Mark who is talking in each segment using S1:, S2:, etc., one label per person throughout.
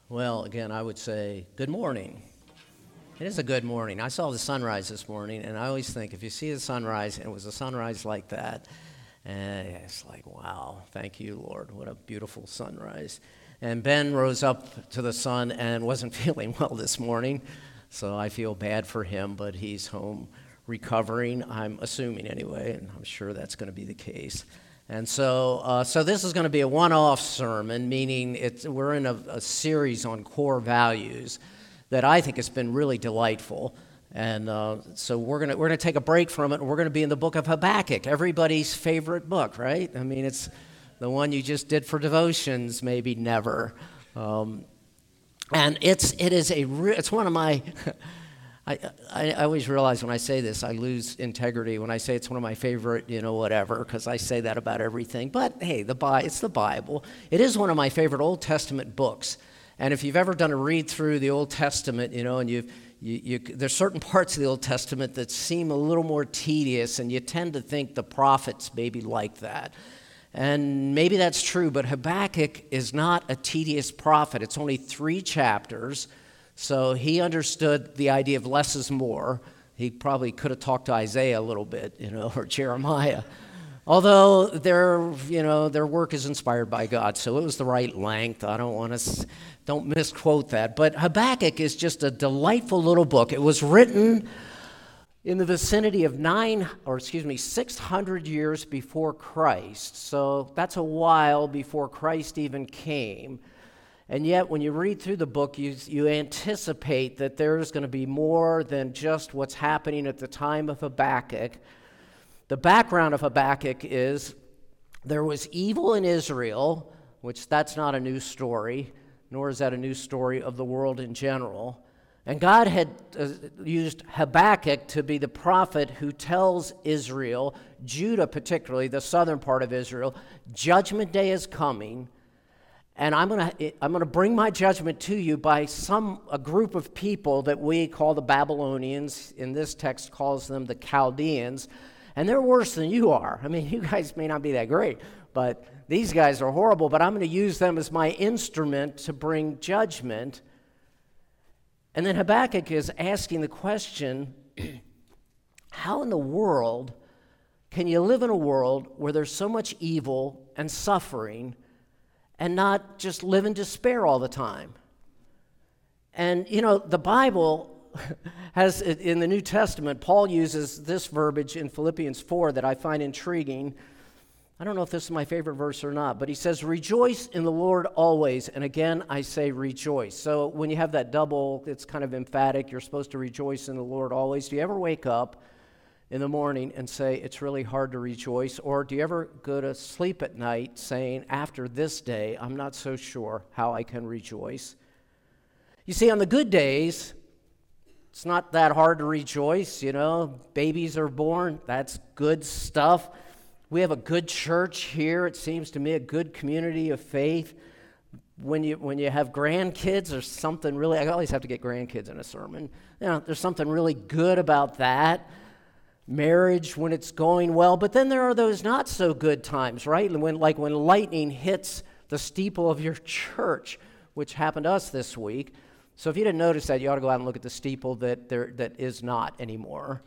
S1: Well, again, I would say good morning. It is a good morning. I saw the sunrise this morning, and I always think if you see the sunrise, and it was a sunrise like that, and it's like, wow, thank you, Lord. What a beautiful sunrise. And Ben rose up to the sun and wasn't feeling well this morning, so I feel bad for him, but he's home recovering, I'm assuming anyway, and I'm sure that's going to be the case. And so this is going to be a one-off sermon, meaning we're in a series on core values that I think has been really delightful. And so we're gonna take a break from it, and we're going to be in the book of Habakkuk, everybody's favorite book, right? I mean, it's the one you just did for devotions, maybe never. And it's one of my. I always realize when I say this, I lose integrity when I say it's one of my favorite, whatever, because I say that about everything. But hey, it's the Bible. It is one of my favorite Old Testament books. And if you've ever done a read through the Old Testament, and there's certain parts of the Old Testament that seem a little more tedious, and you tend to think the prophets maybe like that. And maybe that's true, but Habakkuk is not a tedious prophet. It's only 3 chapters. So he understood the idea of less is more. He probably could have talked to Isaiah a little bit, or Jeremiah. Although their work is inspired by God, so it was the right length. I don't misquote that. But Habakkuk is just a delightful little book. It was written in the vicinity of 600 years before Christ. So that's a while before Christ even came. And yet, when you read through the book, you anticipate that there's going to be more than just what's happening at the time of Habakkuk. The background of Habakkuk is there was evil in Israel, which that's not a new story, nor is that a new story of the world in general. And God had used Habakkuk to be the prophet who tells Israel, Judah particularly, the southern part of Israel, judgment day is coming. And I'm gonna bring my judgment to you by a group of people that we call the Babylonians. In this text, calls them the Chaldeans, and they're worse than you are. I mean, you guys may not be that great, but these guys are horrible. But I'm going to use them as my instrument to bring judgment. And then Habakkuk is asking the question: how in the world can you live in a world where there's so much evil and suffering, and not just live in despair all the time? And, the Bible has, in the New Testament, Paul uses this verbiage in Philippians 4 that I find intriguing. I don't know if this is my favorite verse or not, but he says, rejoice in the Lord always. And again, I say rejoice. So when you have that double, it's kind of emphatic. You're supposed to rejoice in the Lord always. Do you ever wake up in the morning and say, it's really hard to rejoice? Or do you ever go to sleep at night saying, after this day, I'm not so sure how I can rejoice? You see, on the good days, it's not that hard to rejoice. Babies are born. That's good stuff. We have a good church here. It seems to me a good community of faith. When you have grandkids, there's something really, I always have to get grandkids in a sermon. There's something really good about that. Marriage when it's going well, but then there are those not so good times, right? When lightning hits the steeple of your church, which happened to us this week. So if you didn't notice that, you ought to go out and look at the steeple that is not anymore.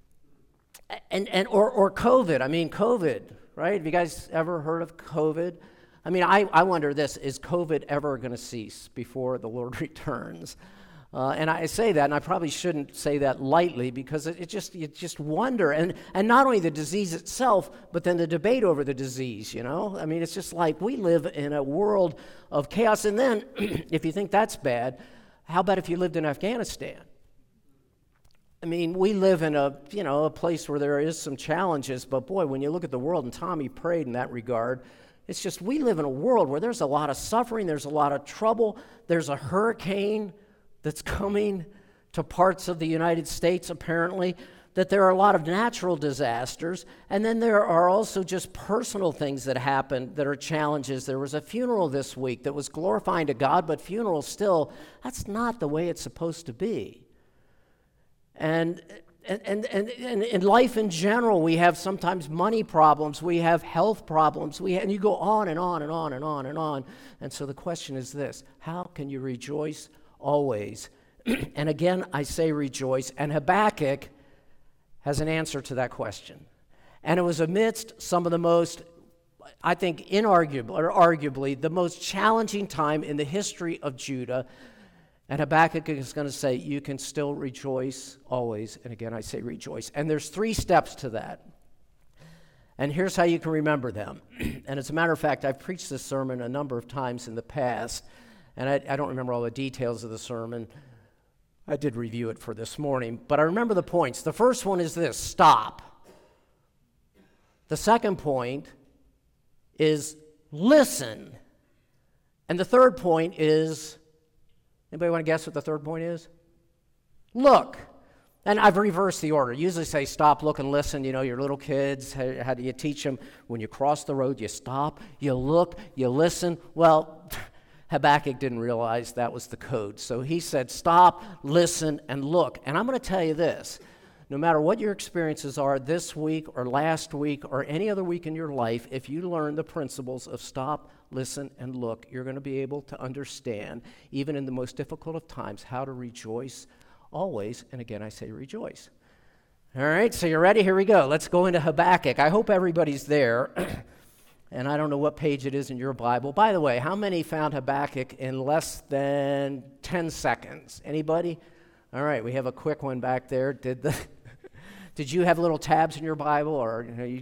S1: Or COVID. I mean, COVID, right? Have you guys ever heard of COVID? I mean, I wonder this: is COVID ever going to cease before the Lord returns? And I say that, and I probably shouldn't say that lightly, because you just wonder, and not only the disease itself, but then the debate over the disease. I mean, it's just like we live in a world of chaos. And then, if you think that's bad, how about if you lived in Afghanistan? I mean, we live in a place where there is some challenges, but boy, when you look at the world, and Tommy prayed in that regard, it's just we live in a world where there's a lot of suffering, there's a lot of trouble, there's a hurricane that's coming to parts of the United States, apparently, that there are a lot of natural disasters, and then there are also just personal things that happen that are challenges. There was a funeral this week that was glorifying to God, but funeral still, that's not the way it's supposed to be. And And in life in general, we have sometimes money problems, we have health problems, and you go on and on and on and on and on. And so the question is this: how can you rejoice always? And again, I say rejoice, and Habakkuk has an answer to that question. And it was amidst some of the most, I think, arguably, the most challenging time in the history of Judah. And Habakkuk is going to say, you can still rejoice always. And again, I say rejoice. And there's 3 steps to that. And here's how you can remember them. And as a matter of fact, I've preached this sermon a number of times in the past. And I don't remember all the details of the sermon. I did review it for this morning. But I remember the points. The first one is this: stop. The second point is listen. And the third point is, anybody want to guess what the third point is? Look. And I've reversed the order. Usually say stop, look, and listen. You know, your little kids, how do you teach them? When you cross the road, you stop, you look, you listen. Well, Habakkuk didn't realize that was the code. So he said stop, listen, and look. And I'm going to tell you this. No matter what your experiences are this week or last week or any other week in your life, if you learn the principles of stop, listen, and look, you're going to be able to understand, even in the most difficult of times, how to rejoice always. And again, I say rejoice. All right, so you're ready? Here we go. Let's go into Habakkuk. I hope everybody's there. And I don't know what page it is in your Bible. By the way, how many found Habakkuk in less than 10 seconds? Anybody? All right, we have a quick one back there. Did you have little tabs in your Bible, or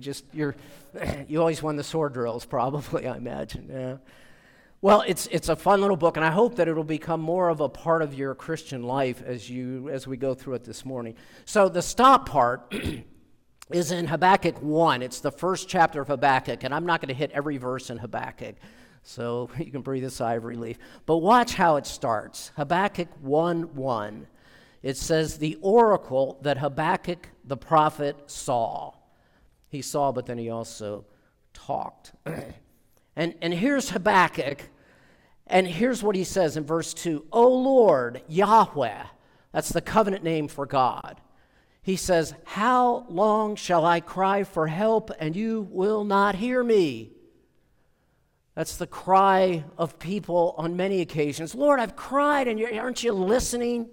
S1: you always won the sword drills, probably, I imagine. Yeah. Well, it's a fun little book, and I hope that it'll become more of a part of your Christian life as we go through it this morning. So the stop part is in Habakkuk 1. It's the first chapter of Habakkuk, and I'm not going to hit every verse in Habakkuk, so you can breathe a sigh of relief. But watch how it starts. Habakkuk 1:1. It says, the oracle that Habakkuk the prophet saw. He saw, but then he also talked. And here's Habakkuk, and here's what he says in verse 2. O Lord, Yahweh, that's the covenant name for God. He says, how long shall I cry for help, and you will not hear me? That's the cry of people on many occasions. Lord, I've cried, and aren't you listening?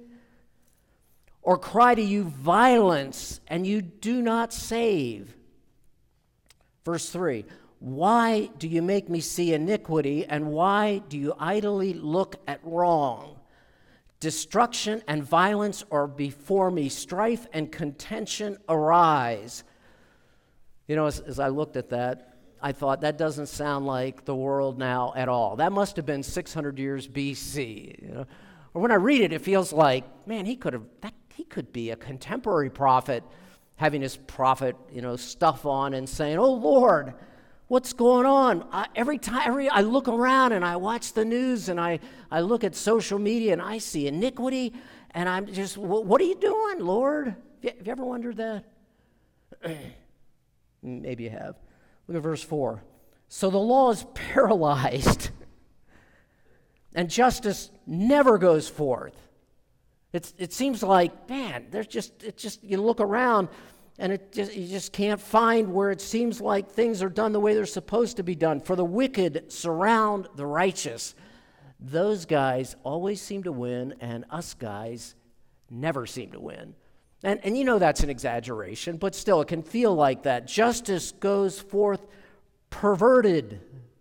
S1: Or cry to you violence, and you do not save. Verse 3, why do you make me see iniquity, and why do you idly look at wrong? Destruction and violence are before me. Strife and contention arise. You know, as I looked at that, I thought that doesn't sound like the world now at all. That must have been 600 years BC. You know? Or when I read it, it feels like, man, he could be a contemporary prophet, having his prophet, stuff on and saying, "Oh Lord, what's going on?" Every time I look around and I watch the news and I look at social media and I see iniquity, and I'm just, what are you doing, Lord? Have you ever wondered that? Maybe you have. Look at verse 4. So the law is paralyzed, and justice never goes forth. It seems like, man, you look around and you just can't find where it seems like things are done the way they're supposed to be done. For the wicked surround the righteous. Those guys always seem to win, and us guys never seem to win. And that's an exaggeration, but still it can feel like that. Justice goes forth perverted.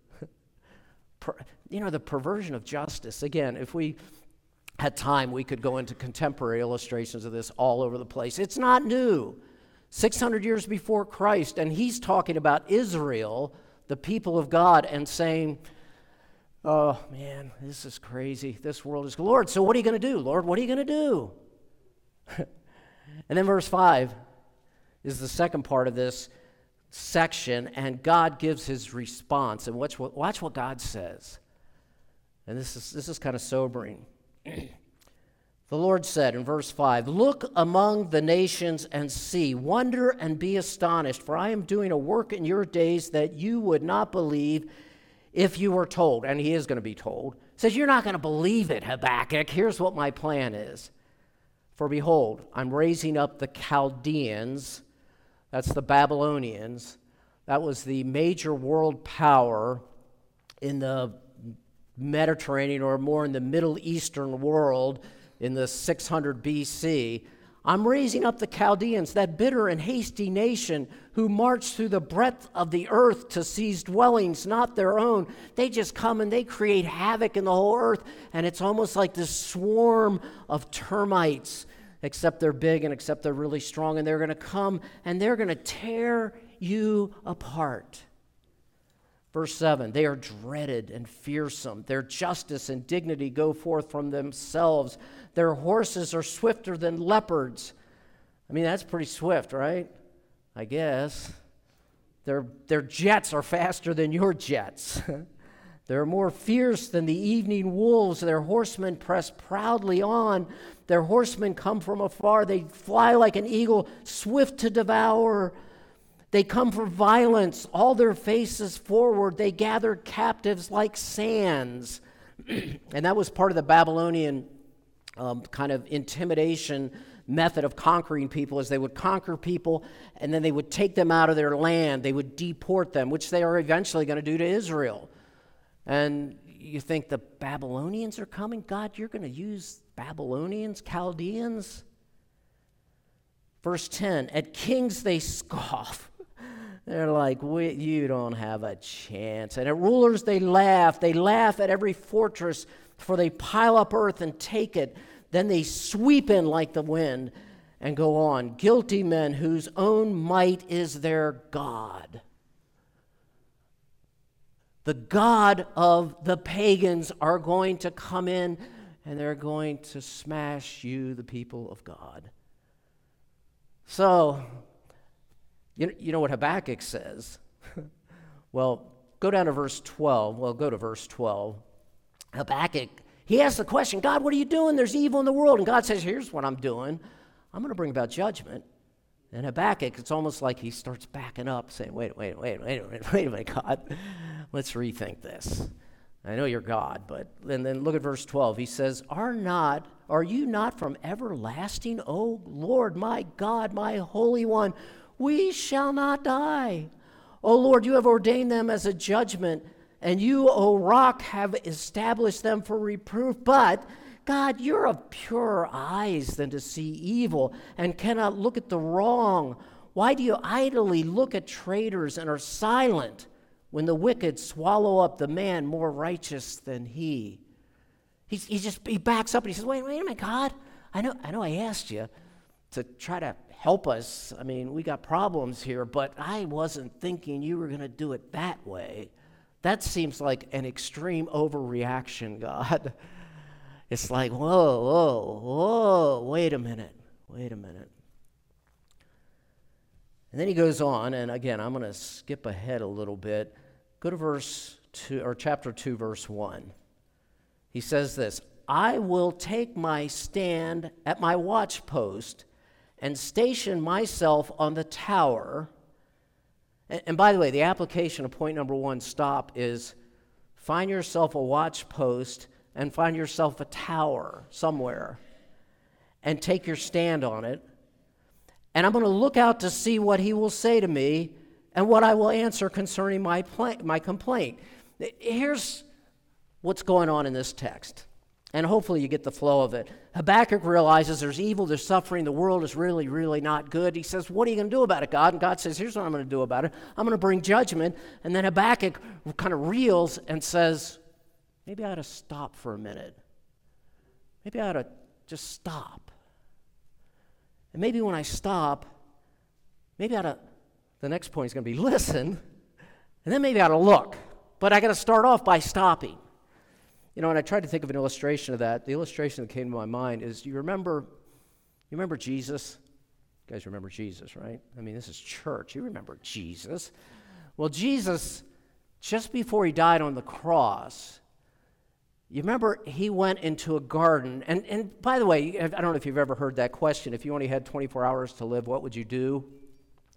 S1: The perversion of justice. Again, if we had time, we could go into contemporary illustrations of this all over the place. It's not new. 600 years before Christ, and he's talking about Israel, the people of God, and saying, oh, man, this is crazy. This world is... Lord, so what are you going to do? Lord, what are you going to do? And then verse 5 is the second part of this section, and God gives his response. And watch what God says. And this is kind of sobering. The Lord said in verse 5, look among the nations and see, wonder and be astonished, for I am doing a work in your days that you would not believe if you were told. And he is going to be told. He says, you're not going to believe it, Habakkuk. Here's what my plan is. For behold, I'm raising up the Chaldeans, that's the Babylonians. That was the major world power in the Mediterranean, or more in the Middle Eastern world in the 600 BC. I'm raising up the Chaldeans, that bitter and hasty nation who march through the breadth of the earth to seize dwellings not their own. They just come and they create havoc in the whole earth, and it's almost like this swarm of termites, except they're big and except they're really strong, and they're going to come and they're going to tear you apart. Verse 7, they are dreaded and fearsome. Their justice and dignity go forth from themselves. Their horses are swifter than leopards. I mean, that's pretty swift, right? I guess. Their jets are faster than your jets. They're more fierce than the evening wolves. Their horsemen press proudly on. Their horsemen come from afar. They fly like an eagle, swift to devour. They come for violence, all their faces forward. They gather captives like sands. And that was part of the Babylonian kind of intimidation method of conquering people, is they would conquer people and then they would take them out of their land. They would deport them, which they are eventually going to do to Israel. And you think the Babylonians are coming? God, you're going to use Babylonians, Chaldeans? Verse 10, at kings they scoff. They're like, you don't have a chance. And at rulers they laugh. They laugh at every fortress, for they pile up earth and take it. Then they sweep in like the wind and go on. Guilty men whose own might is their God. The God of the pagans are going to come in and they're going to smash you, the people of God. So, you know what Habakkuk says? Well, go down to verse 12. Well, go to verse 12. Habakkuk, he asks the question, God, what are you doing? There's evil in the world. And God says, here's what I'm doing. I'm going to bring about judgment. And Habakkuk, it's almost like he starts backing up, saying, wait a minute, God. Let's rethink this. I know you're God, but and then look at verse 12. He says, Are you not from everlasting, O Lord, my God, my Holy One? We shall not die. O Lord, you have ordained them as a judgment, and you, O rock, have established them for reproof. But, God, you're of purer eyes than to see evil, and cannot look at the wrong. Why do you idly look at traitors and are silent when the wicked swallow up the man more righteous than he? He backs up and he says, wait a minute, God. I know I asked you to try to help us. I mean, we got problems here, but I wasn't thinking you were going to do it that way. That seems like an extreme overreaction, God. It's like, whoa, wait a minute. And then he goes on, and again, I'm going to skip ahead a little bit. Go to verse 2, or chapter 2, verse 1. He says this, I will take my stand at my watchpost and station myself on the tower. And by the way, the application of point number 1, stop, is find yourself a watchpost and find yourself a tower somewhere and take your stand on it. And I'm going to look out to see what he will say to me and what I will answer concerning my complaint. Here's what's going on in this text. And hopefully you get the flow of it. Habakkuk realizes there's evil, there's suffering, the world is really, really not good. He says, what are you going to do about it, God? And God says, here's what I'm going to do about it. I'm going to bring judgment. And then Habakkuk kind of reels and says, maybe I ought to stop for a minute. Maybe I ought to just stop. And maybe when I stop, maybe I ought to, the next point is going to be listen, and then maybe I ought to look. But I got to start off by stopping. You know, and I tried to think of an illustration of that. The illustration that came to my mind is, you remember Jesus? You guys remember Jesus, right? I mean, this is church. You remember Jesus. Well, Jesus, just before he died on the cross, you remember he went into a garden. And by the way, I don't know if you've ever heard that question. If you only had 24 hours to live, what would you do?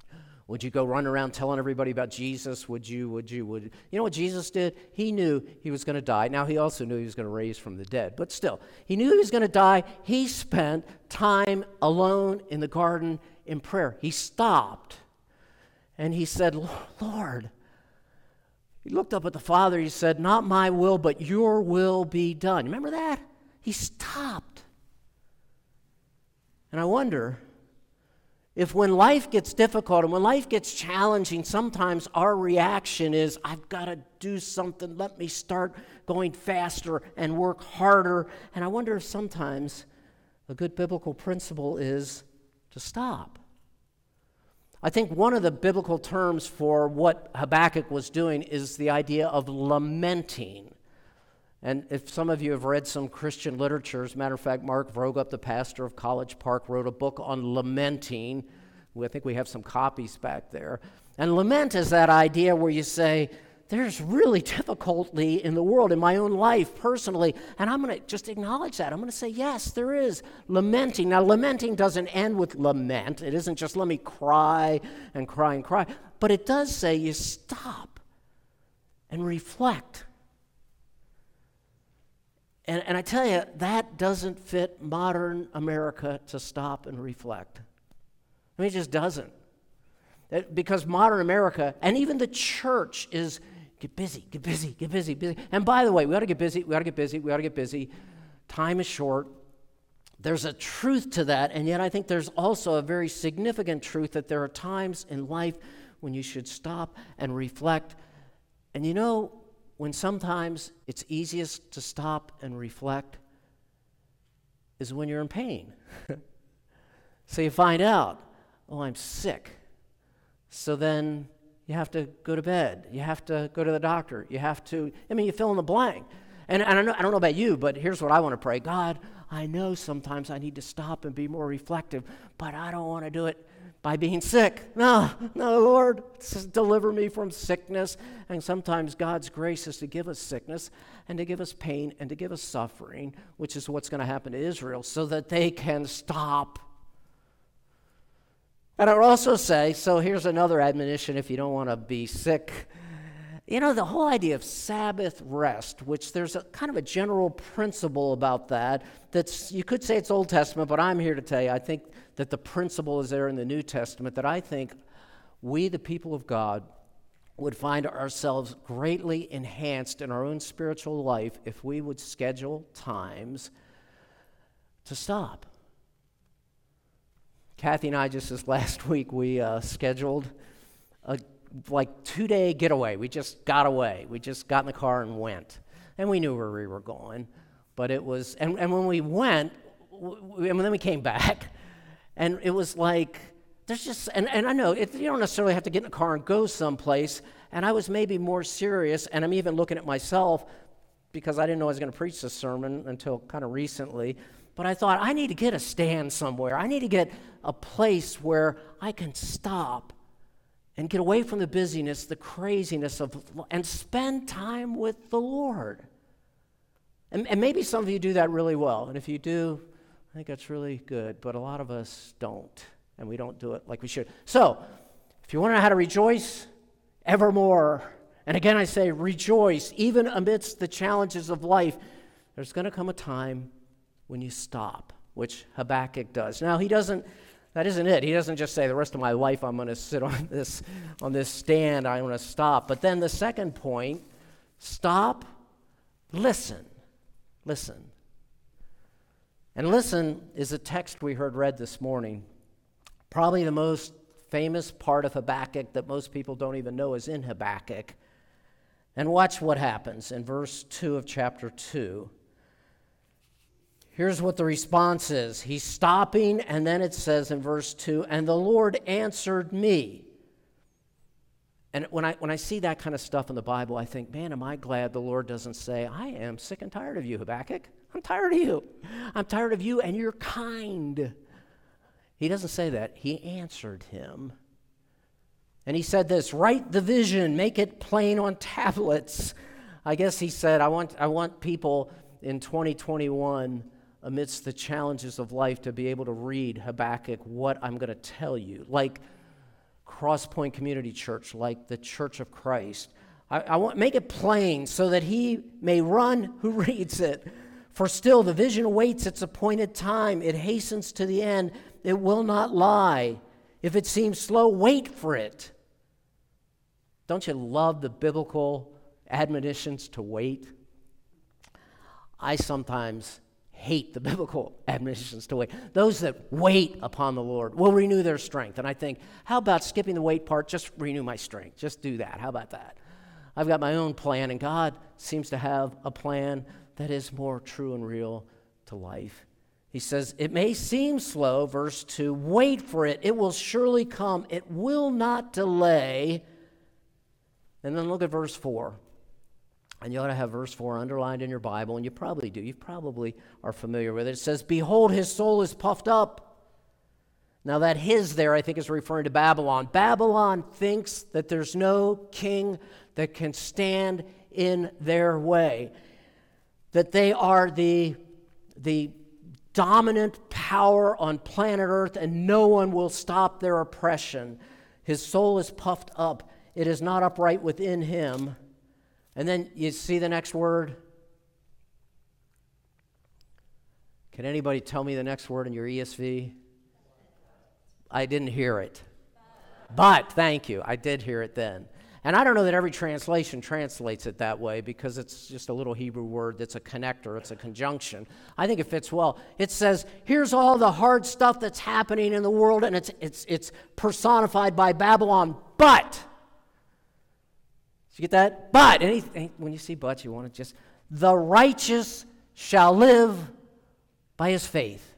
S1: Would you go run around telling everybody about Jesus? Would you? You know what Jesus did? He knew he was going to die. Now, he also knew he was going to raise from the dead. But still, he knew he was going to die. He spent time alone in the garden in prayer. He stopped and he said, Lord, he looked up at the Father. He said, not my will, but your will be done. Remember that? He stopped. And I wonder if when life gets difficult and when life gets challenging, sometimes our reaction is, I've got to do something. Let me start going faster and work harder. And I wonder if sometimes a good biblical principle is to stop. I think one of the biblical terms for what Habakkuk was doing is the idea of lamenting. And if some of you have read some Christian literature, as a matter of fact, Mark Vroegop, the pastor of College Park, wrote a book on lamenting. I think we have some copies back there. And lament is that idea where you say, there's really difficulty in the world, in my own life, personally, and I'm going to just acknowledge that. I'm going to say, yes, there is lamenting. Now, lamenting doesn't end with lament. It isn't just let me cry and cry and cry. But it does say you stop and reflect. And I tell you, that doesn't fit modern America to stop and reflect. I mean, it just doesn't. Because modern America, and even the church, is get busy, get busy, get busy, busy. And by the way, we ought to get busy, we ought to get busy, we ought to get busy. Time is short. There's a truth to that, and yet I think there's also a very significant truth that there are times in life when you should stop and reflect. And you know, when sometimes it's easiest to stop and reflect is when you're in pain. So you find out, oh, I'm sick. So then you have to go to bed. You have to go to the doctor. You have to, you fill in the blank. And I don't know about you, but here's what I want to pray. God, I know sometimes I need to stop and be more reflective, but I don't want to do it by being sick. No, Lord, deliver me from sickness. And sometimes God's grace is to give us sickness and to give us pain and to give us suffering, which is what's going to happen to Israel, so that they can stop. And I would also say, so here's another admonition if you don't want to be sick. You know, the whole idea of Sabbath rest, which there's a kind of a general principle about that's, you could say it's Old Testament, but I'm here to tell you, I think that the principle is there in the New Testament, that I think we, the people of God, would find ourselves greatly enhanced in our own spiritual life if we would schedule times to stop. Kathy and I, just this last week, we scheduled a 2-day getaway. We just got away. We just got in the car and went. And we knew where we were going. But it was, and when we went, and then we came back, and it was like, there's just, and I know, you don't necessarily have to get in a car and go someplace, and I was maybe more serious, and I'm even looking at myself, because I didn't know I was going to preach this sermon until kind of recently, but I thought, I need to get a stand somewhere. I need to get a place where I can stop and get away from the busyness, the craziness and spend time with the Lord. And maybe some of you do that really well, and if you do, I think that's really good, but a lot of us don't, and we don't do it like we should. So, if you want to know how to rejoice evermore, and again I say rejoice, even amidst the challenges of life, there's going to come a time when you stop, which Habakkuk does. Now, that isn't it. He doesn't just say the rest of my life I'm going to sit on this stand, I'm going to stop. But then the second point, stop, listen. Listen. And listen is a text we heard read this morning. Probably the most famous part of Habakkuk that most people don't even know is in Habakkuk. And watch what happens in verse 2 of chapter 2. Here's what the response is. He's stopping, and then it says in verse 2, and the Lord answered me. And when I see that kind of stuff in the Bible, I think, man, am I glad the Lord doesn't say, I am sick and tired of you, Habakkuk. I'm tired of you. I'm tired of you and your kind. He doesn't say that. He answered him. And he said this, write the vision, make it plain on tablets. I guess he said, I want people in 2021, amidst the challenges of life, to be able to read Habakkuk, what I'm going to tell you. Like, Cross Point Community Church, like the Church of Christ. I want make it plain so that he may run who reads it. For still the vision awaits its appointed time. It hastens to the end. It will not lie. If it seems slow, wait for it. Don't you love the biblical admonitions to wait? I sometimes hate the biblical admonitions to wait. Those that wait upon the Lord will renew their strength. And I think, how about skipping the wait part? Just renew my strength. Just do that. How about that? I've got my own plan, and God seems to have a plan that is more true and real to life. He says, it may seem slow, verse 2, wait for it. It will surely come. It will not delay. And then look at verse 4. And you ought to have verse 4 underlined in your Bible, and you probably do. You probably are familiar with it. It says, behold, his soul is puffed up. Now that his there, I think, is referring to Babylon. Babylon thinks that there's no king that can stand in their way, that they are the dominant power on planet Earth, and no one will stop their oppression. His soul is puffed up. It is not upright within him. And then you see the next word? Can anybody tell me the next word in your ESV? I didn't hear it. But, thank you, I did hear it then. And I don't know that every translation translates it that way because it's just a little Hebrew word that's a connector, it's a conjunction. I think it fits well. It says, here's all the hard stuff that's happening in the world, and it's personified by Babylon, but. Did you get that? But, when you see but, you want to just, the righteous shall live by his faith.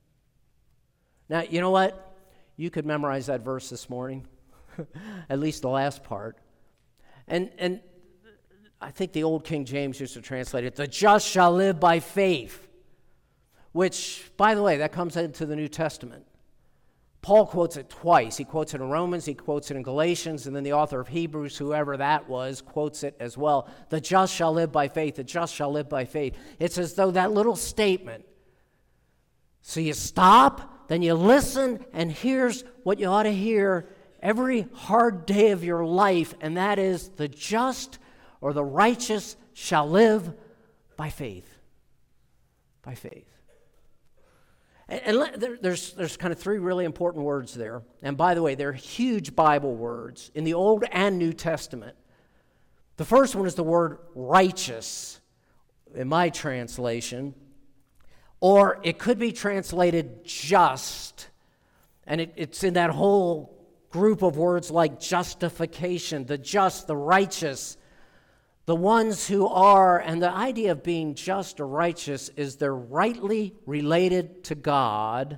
S1: Now, you know what? You could memorize that verse this morning, at least the last part. And I think the old King James used to translate it, the just shall live by faith, which, by the way, that comes into the New Testament. Paul quotes it twice. He quotes it in Romans, he quotes it in Galatians, and then the author of Hebrews, whoever that was, quotes it as well. The just shall live by faith, the just shall live by faith. It's as though that little statement. So you stop, then you listen, and here's what you ought to hear every hard day of your life, and that is the just or the righteous shall live by faith. By faith. And there's kind of three really important words there. And by the way, they're huge Bible words in the Old and New Testament. The first one is the word righteous in my translation, or it could be translated just. And it's in that whole group of words like justification, the just, the righteous, the ones who are, and the idea of being just or righteous is they're rightly related to God.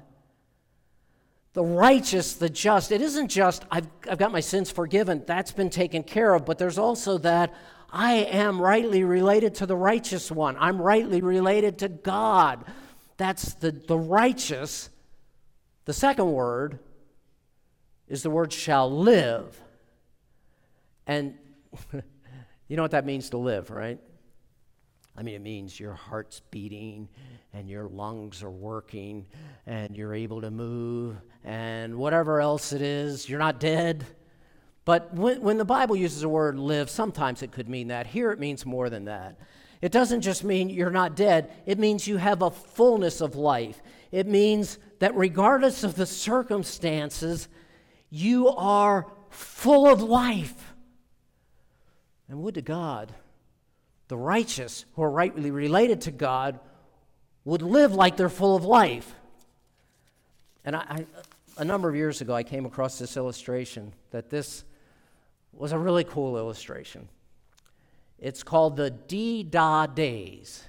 S1: The righteous, the just, it isn't just, I've got my sins forgiven, that's been taken care of, but there's also that I am rightly related to the righteous one. I'm rightly related to God. That's the righteous. The second word is the word shall live. And you know what that means to live, right? I mean, it means your heart's beating and your lungs are working and you're able to move and whatever else it is, you're not dead. But when the Bible uses the word live, sometimes it could mean that. Here it means more than that. It doesn't just mean you're not dead. It means you have a fullness of life. It means that regardless of the circumstances, you are full of life. And would to God, the righteous who are rightly related to God would live like they're full of life. And a number of years ago, I came across this illustration that this was a really cool illustration. It's called the D-DAH days,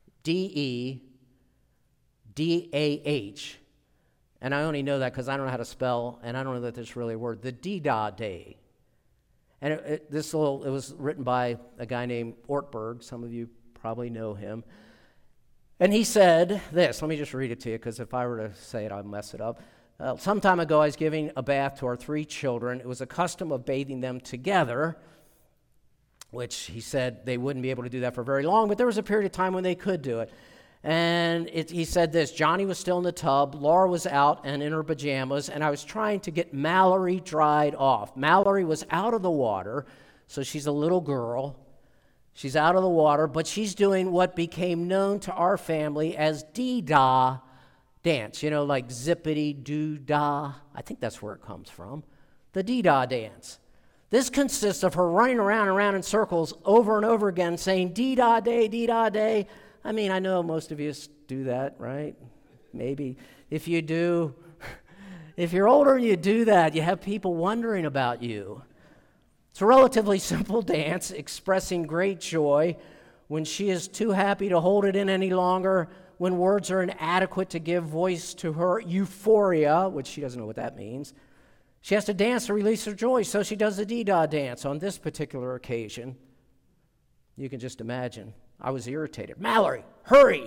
S1: D-E-D-A-H. And I only know that because I don't know how to spell, and I don't know that there's really a word, the D-DAH day. And it was written by a guy named Ortberg. Some of you probably know him. And he said this, let me just read it to you, because if I were to say it, I'd mess it up. Some time ago, I was giving a bath to our 3 children. It was a custom of bathing them together, which he said they wouldn't be able to do that for very long, but there was a period of time when they could do it. And he said this: Johnny was still in the tub, Laura was out and in her pajamas, and I was trying to get Mallory dried off. Mallory was out of the water, so she's a little girl. She's out of the water, but she's doing what became known to our family as dee-dah dance. You know, like zippity-doo-dah. I think that's where it comes from. The dee-dah dance. This consists of her running around and around in circles over and over again, saying dee-dah day, dee-dah day. I mean, I know most of you do that, right? Maybe. If you do, if you're older and you do that, you have people wondering about you. It's a relatively simple dance expressing great joy when she is too happy to hold it in any longer, when words are inadequate to give voice to her euphoria, which she doesn't know what that means. She has to dance to release her joy, so she does the dee-dah dance. On this particular occasion, you can just imagine, I was irritated. Mallory, hurry!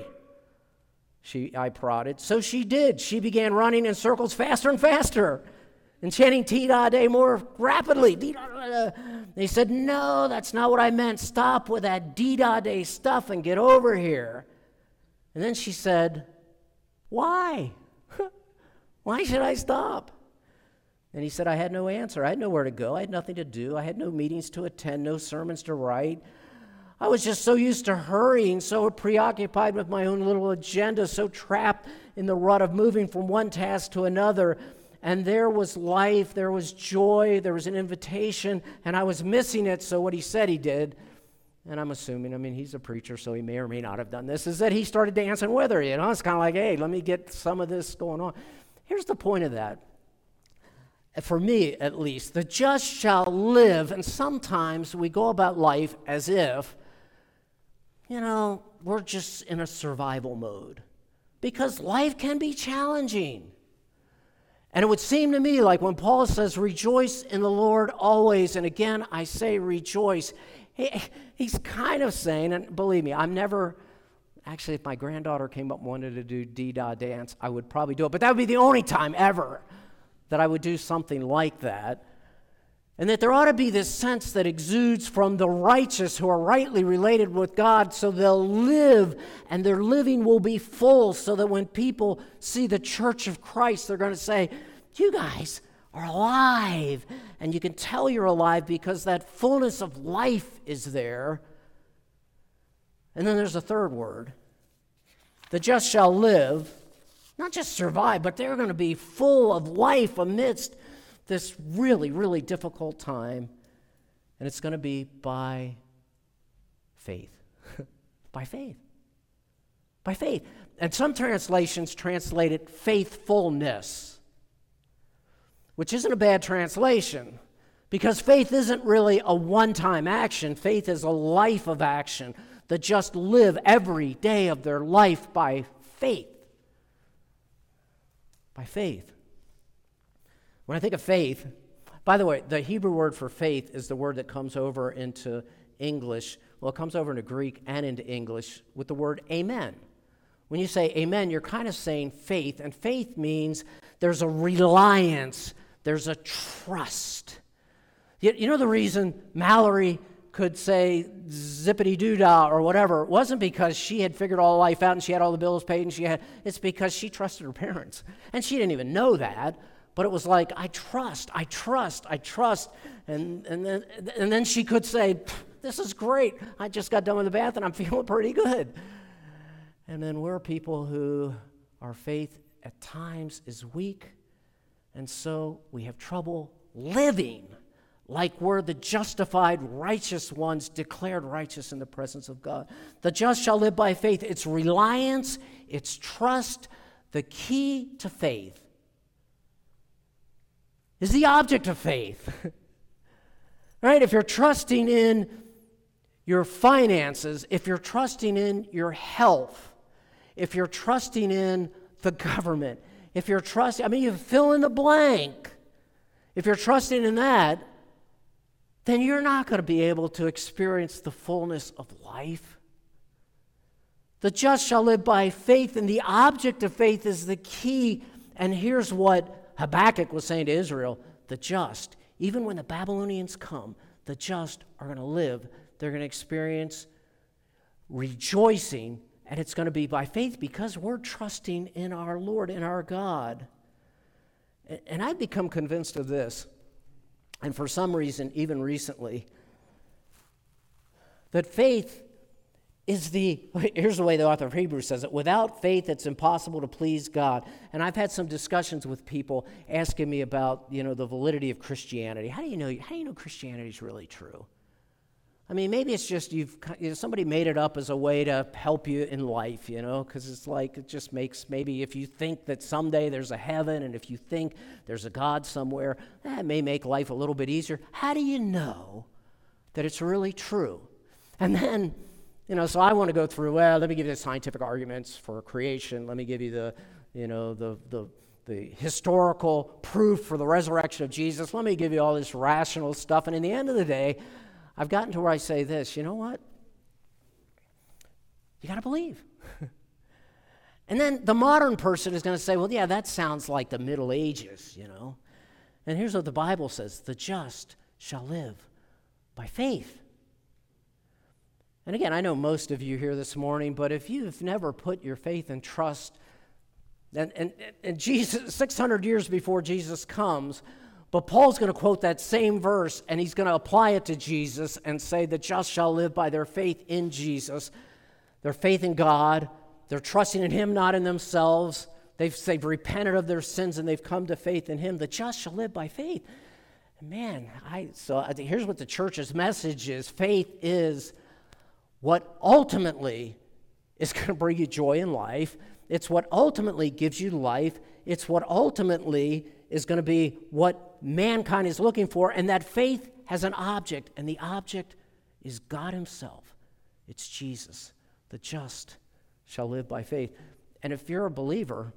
S1: I prodded. So she did. She began running in circles faster and faster and chanting dee-dah day more rapidly. Dee-dah-dah-dah. They said, no, that's not what I meant. Stop with that dee-dah day stuff and get over here. And then she said, why? Why should I stop? And he said, I had no answer. I had nowhere to go. I had nothing to do. I had no meetings to attend, no sermons to write. I was just so used to hurrying, so preoccupied with my own little agenda, so trapped in the rut of moving from one task to another. And there was life, there was joy, there was an invitation, and I was missing it. So what he said he did, and I'm assuming, I mean, he's a preacher, so he may or may not have done this, is that he started dancing with her. You know, it's kind of like, hey, let me get some of this going on. Here's the point of that. For me, at least, the just shall live, and sometimes we go about life as if, you know, we're just in a survival mode, because life can be challenging. And it would seem to me like when Paul says, rejoice in the Lord always, and again, I say rejoice, he's kind of saying, and believe me, actually, if my granddaughter came up and wanted to do dee-dah dance, I would probably do it, but that would be the only time ever that I would do something like that. And that there ought to be this sense that exudes from the righteous who are rightly related with God, so they'll live, and their living will be full, so that when people see the church of Christ, they're going to say, you guys are alive. And you can tell you're alive because that fullness of life is there. And then there's a third word. The just shall live, not just survive, but they're going to be full of life amidst this really, really difficult time, and it's going to be by faith. By faith. By faith. And some translations translate it faithfulness, which isn't a bad translation, because faith isn't really a one-time action. Faith is a life of action. The just live every day of their life by faith. By faith. When I think of faith, by the way, the Hebrew word for faith is the word that comes over into English. Well, it comes over into Greek and into English with the word amen. When you say amen, you're kind of saying faith, and faith means there's a reliance, there's a trust. You know the reason Mallory could say zippity-doo-dah or whatever, it wasn't because she had figured all life out and she had all the bills paid, and it's because she trusted her parents. And she didn't even know that. But it was like, I trust. And then she could say, this is great. I just got done with the bath and I'm feeling pretty good. And then we're people who our faith at times is weak. And so we have trouble living like we're the justified righteous ones declared righteous in the presence of God. The just shall live by faith. It's reliance, it's trust. The key to faith is the object of faith. Right? If you're trusting in your finances, if you're trusting in your health, if you're trusting in the government, if you're trusting, you fill in the blank. If you're trusting in that, then you're not going to be able to experience the fullness of life. The just shall live by faith, and the object of faith is the key. And here's what Habakkuk was saying to Israel: the just, even when the Babylonians come, the just are going to live. They're going to experience rejoicing And it's going to be by faith because we're trusting in our Lord, in our God. And I've become convinced of this, and for some reason, even recently, that faith is here's the way the author of Hebrews says it, without faith it's impossible to please God. And I've had some discussions with people asking me about, the validity of Christianity. How do you know Christianity is really true? I mean, maybe it's just somebody made it up as a way to help you in life, because it's like it just makes, maybe if you think that someday there's a heaven and if you think there's a God somewhere, that may make life a little bit easier. How do you know that it's really true? And then, so I want to go through, let me give you the scientific arguments for creation. Let me give you the historical proof for the resurrection of Jesus. Let me give you all this rational stuff. And in the end of the day, I've gotten to where I say this, you know what? You got to believe. And then the modern person is going to say, well, yeah, that sounds like the Middle Ages, And here's what the Bible says, the just shall live by faith. And again, I know most of you here this morning, but if you've never put your faith and trust, and Jesus, 600 years before Jesus comes, but Paul's going to quote that same verse, and he's going to apply it to Jesus and say, the just shall live by their faith in Jesus, their faith in God. They're trusting in him, not in themselves. They've repented of their sins, and they've come to faith in him. The just shall live by faith. Man, here's what the church's message is. Faith is what ultimately is going to bring you joy in life. It's what ultimately gives you life. It's what ultimately is going to be what mankind is looking for, and that faith has an object, and the object is God himself. It's Jesus. The just shall live by faith. And if you're a believer,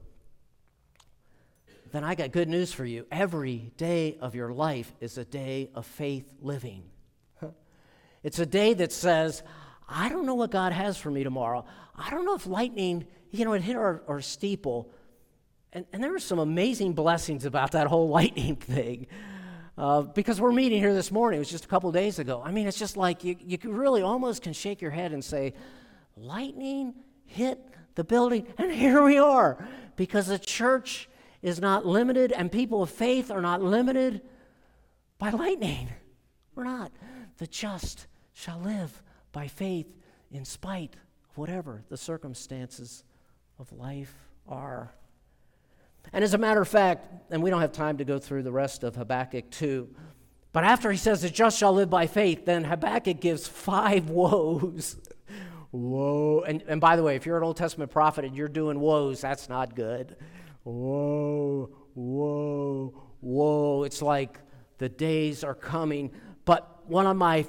S1: then I got good news for you. Every day of your life is a day of faith living. It's a day that says, I don't know what God has for me tomorrow. I don't know if lightning, it hit our steeple. And there were some amazing blessings about that whole lightning thing. Because we're meeting here this morning. It was just a couple of days ago. I mean, it's just like you really almost can shake your head and say, lightning hit the building, and here we are. Because the church is not limited, and people of faith are not limited by lightning. We're not. The just shall live by faith in spite of whatever the circumstances of life are. And as a matter of fact, and we don't have time to go through the rest of Habakkuk 2, but after he says the just shall live by faith, then Habakkuk gives 5 woes. Whoa. And by the way, if you're an Old Testament prophet and you're doing woes, that's not good. Whoa, whoa, whoa. It's like the days are coming. But one of my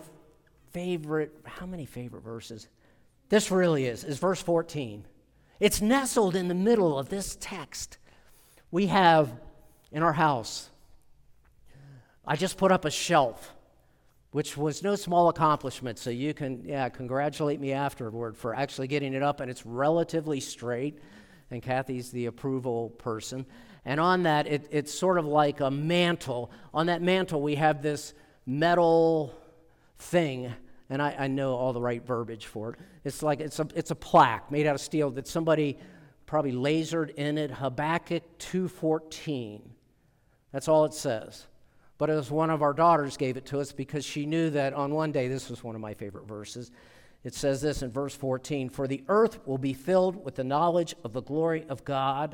S1: how many favorite verses? This really is verse 14. It's nestled in the middle of this text. We have in our house, I just put up a shelf, which was no small accomplishment, so you can, congratulate me afterward for actually getting it up, and it's relatively straight, and Kathy's the approval person. And on that, it's sort of like a mantle. On that mantle, we have this metal thing, and I know all the right verbiage for it. It's like it's a plaque made out of steel that somebody probably lasered in it. Habakkuk 2:14. That's all it says. But it was one of our daughters gave it to us because she knew that on one day, this was one of my favorite verses. It says this in verse 14, for the earth will be filled with the knowledge of the glory of God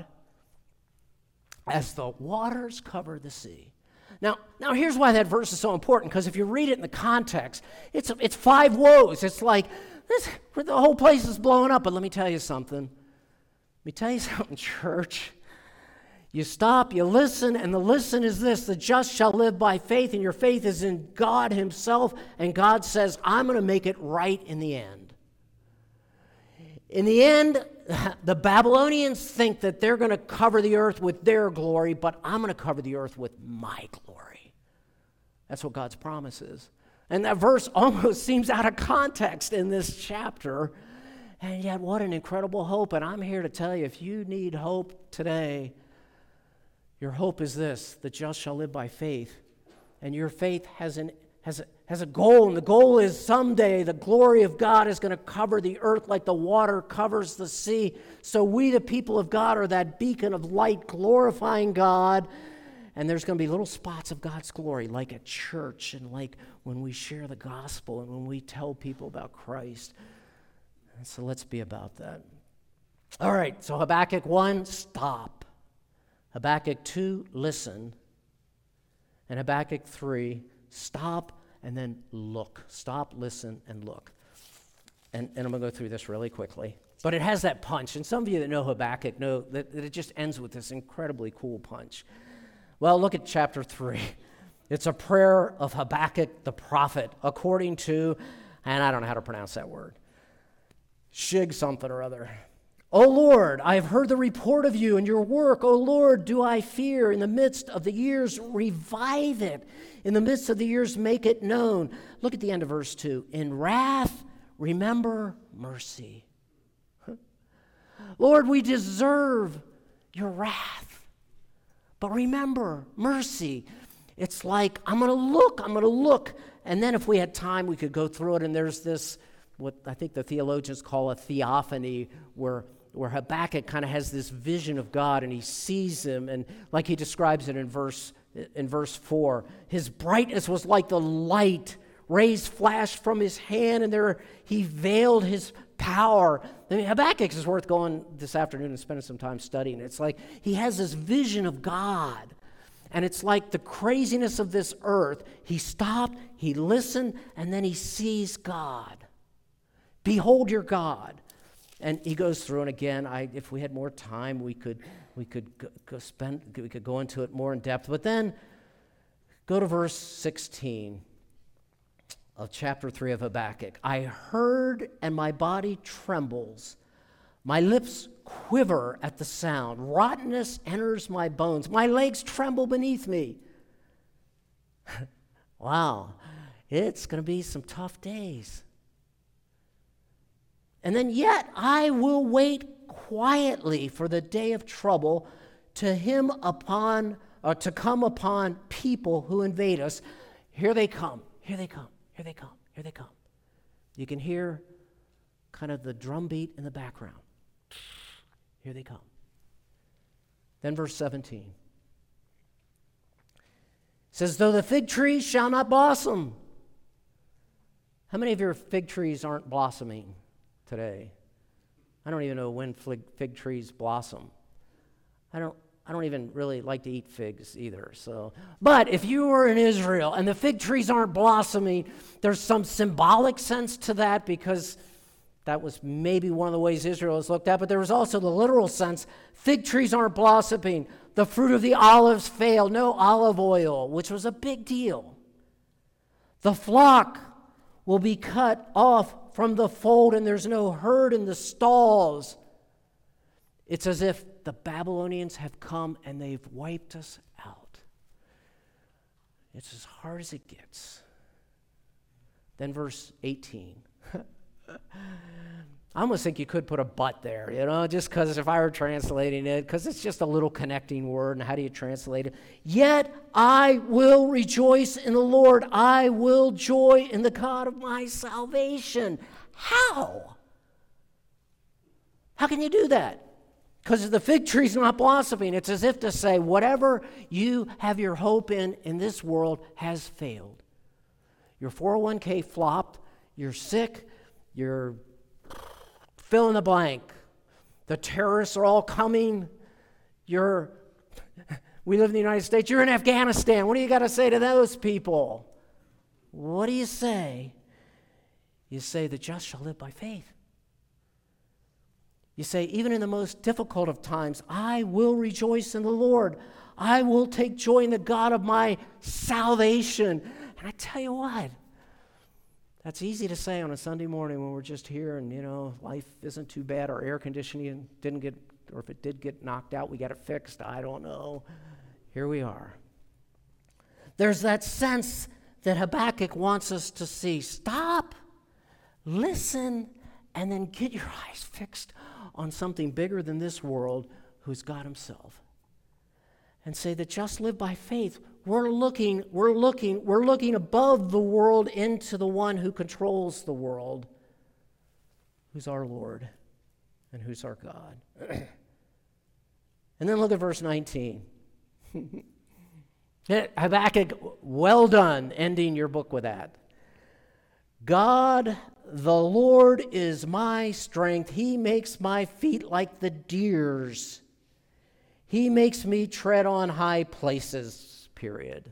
S1: as the waters cover the sea. Now here's why that verse is so important, because if you read it in the context, it's 5 woes. It's like, the whole place is blowing up. But let me tell you something. Church. You stop, you listen, and the listen is this: the just shall live by faith, and your faith is in God himself, and God says, I'm going to make it right in the end. In the end, the Babylonians think that they're going to cover the earth with their glory, but I'm going to cover the earth with my glory. That's what God's promise is. And that verse almost seems out of context in this chapter, and yet what an incredible hope. And I'm here to tell you, if you need hope today, your hope is this: the just shall live by faith. And your faith has has a goal, and the goal is someday the glory of God is going to cover the earth like the water covers the sea. So we, the people of God, are that beacon of light glorifying God, and there's going to be little spots of God's glory like at church and like when we share the gospel and when we tell people about Christ. And so let's be about that. All right, so Habakkuk 1, stop. Habakkuk 2, listen. And Habakkuk 3, stop and then look. Stop, listen, and look. And I'm going to go through this really quickly. But it has that punch. And some of you that know Habakkuk know that it just ends with this incredibly cool punch. Well, look at chapter 3. It's a prayer of Habakkuk the prophet, according to, and I don't know how to pronounce that word, Shig something or other. O Lord, I have heard the report of you and your work. O Lord, do I fear. In the midst of the years, revive it. In the midst of the years, make it known. Look at the end of verse 2. In wrath, remember mercy. Lord, we deserve your wrath. But remember mercy. It's like, I'm going to look. And then if we had time, we could go through it. And there's this, what I think the theologians call a theophany, where Habakkuk kind of has this vision of God, and he sees him, and like he describes it in verse 4, his brightness was like the light, rays flashed from his hand, and there he veiled his power. I mean, Habakkuk is worth going this afternoon and spending some time studying. It's like he has this vision of God, and it's like the craziness of this earth. He stopped, he listened, and then he sees God. Behold your God. And he goes through, and again, if we had more time, we could go into it more in depth. But then go to verse 16 of chapter 3 of Habakkuk. I heard, and my body trembles. My lips quiver at the sound. Rottenness enters my bones. My legs tremble beneath me. Wow, it's going to be some tough days. And then yet I will wait quietly for the day of trouble to come upon people who invade us. Here they come, here they come, here they come, here they come. You can hear kind of the drum beat in the background. Here they come. Then verse 17 says, though the fig tree shall not blossom. How many of your fig trees aren't blossoming today? I don't even know when fig trees blossom. I don't even really like to eat figs either. So, but if you were in Israel and the fig trees aren't blossoming, there's some symbolic sense to that, because that was maybe one of the ways Israel is looked at. But there was also the literal sense: fig trees aren't blossoming. The fruit of the olives failed. No olive oil, which was a big deal. The flock will be cut off from the fold, and there's no herd in the stalls. It's as if the Babylonians have come and they've wiped us out. It's as hard as it gets. Then verse 18. I almost think you could put a but there, just because if I were translating it, because it's just a little connecting word, and how do you translate it? Yet I will rejoice in the Lord. I will joy in the God of my salvation. How? How can you do that? Because the fig tree's not blossoming. It's as if to say, whatever you have your hope in this world has failed. Your 401k flopped. You're sick. You're fill in the blank. The terrorists are all coming. We live in the United States. You're in Afghanistan. What do you got to say to those people? What do you say? You say, the just shall live by faith. You say, even in the most difficult of times, I will rejoice in the Lord. I will take joy in the God of my salvation. And I tell you what, that's easy to say on a Sunday morning when we're just here and, life isn't too bad. Our air conditioning didn't get, or if it did get knocked out, we got it fixed. I don't know. Here we are. There's that sense that Habakkuk wants us to see. Stop, listen, and then get your eyes fixed on something bigger than this world, who's God himself. and say, the just live by faith. We're looking above the world into the one who controls the world, who's our Lord and who's our God. And then look at verse 19. Habakkuk, well done, ending your book with that. God, the Lord, is my strength. He makes my feet like the deer's. He makes me tread on high places, period.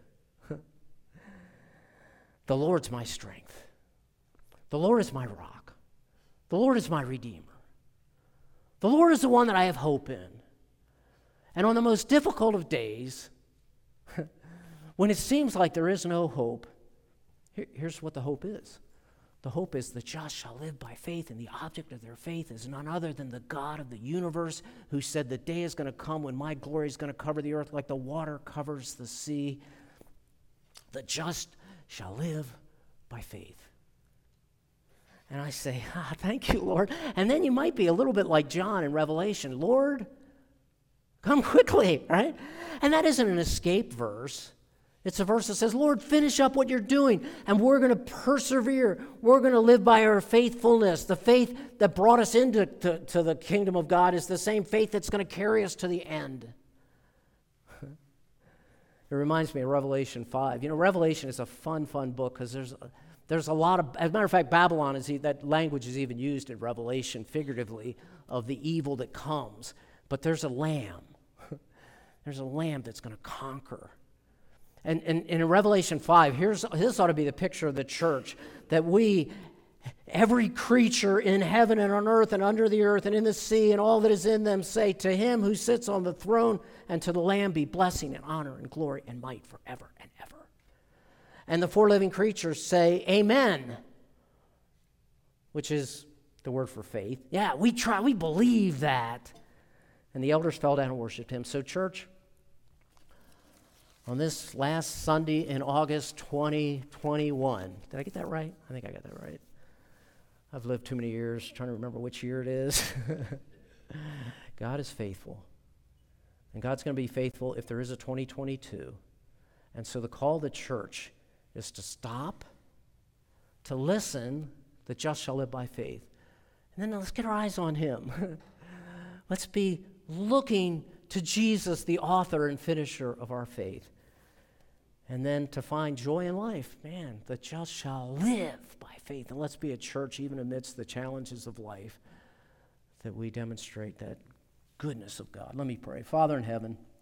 S1: The Lord's my strength. The Lord is my rock. The Lord is my redeemer. The Lord is the one that I have hope in. And on the most difficult of days, when it seems like there is no hope, here's what the hope is. The hope is the just shall live by faith, and the object of their faith is none other than the God of the universe, who said the day is going to come when my glory is going to cover the earth like the water covers the sea. The just shall live by faith. And I say, thank you, Lord. And then you might be a little bit like John in Revelation. Lord, come quickly, right? And that isn't an escape verse. It's a verse that says, Lord, finish up what you're doing, and we're going to persevere. We're going to live by our faithfulness. The faith that brought us into the kingdom of God is the same faith that's going to carry us to the end. It reminds me of Revelation 5. You know, Revelation is a fun book because there's a lot of, as a matter of fact, Babylon, that language is even used in Revelation figuratively of the evil that comes. But there's a lamb. There's a lamb that's going to conquer. And in Revelation 5, this ought to be the picture of the church, that we, every creature in heaven and on earth and under the earth and in the sea and all that is in them, say, to him who sits on the throne and to the Lamb be blessing and honor and glory and might forever and ever. And the four living creatures say, amen, which is the word for faith. Yeah, we believe that. And the elders fell down and worshiped him. So church, on this last Sunday in August 2021. Did I get that right? I think I got that right. I've lived too many years trying to remember which year it is. God is faithful. And God's going to be faithful if there is a 2022. And so the call of the church is to stop, to listen, the just shall live by faith. And then let's get our eyes on him. Let's be looking to Jesus, the author and finisher of our faith. And then to find joy in life, man, the just shall live by faith. And let's be a church, even amidst the challenges of life, that we demonstrate that goodness of God. Let me pray. Father in heaven,